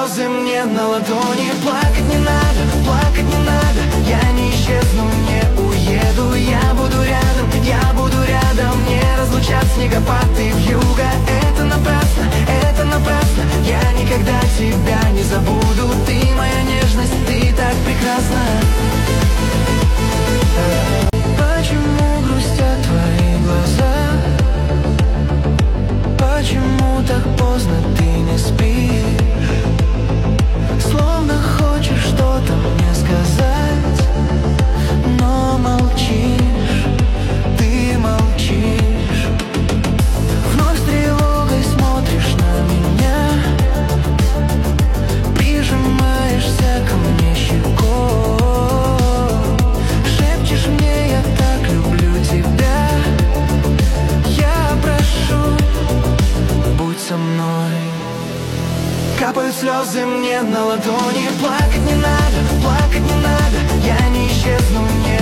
слезы мне на ладони. Плакать не надо, плакать не надо. Я не исчезну, не уеду. Я буду рядом. Не разлучат снегопады вьюга. Это напрасно. Я никогда тебя не забуду. Ты моя нежность, ты так прекрасна. Почему грустят твои глаза? Почему так поздно ты не спишь? Словно хочешь что-то мне сказать, но молчишь, ты молчишь. Вновь с тревогой смотришь на меня, прижимаешься ко мне щекой. Шепчешь мне: я так люблю тебя. Я прошу, будь со мной. Капают слезы мне на ладони. Плакать не надо, плакать не надо. Я не исчезну, не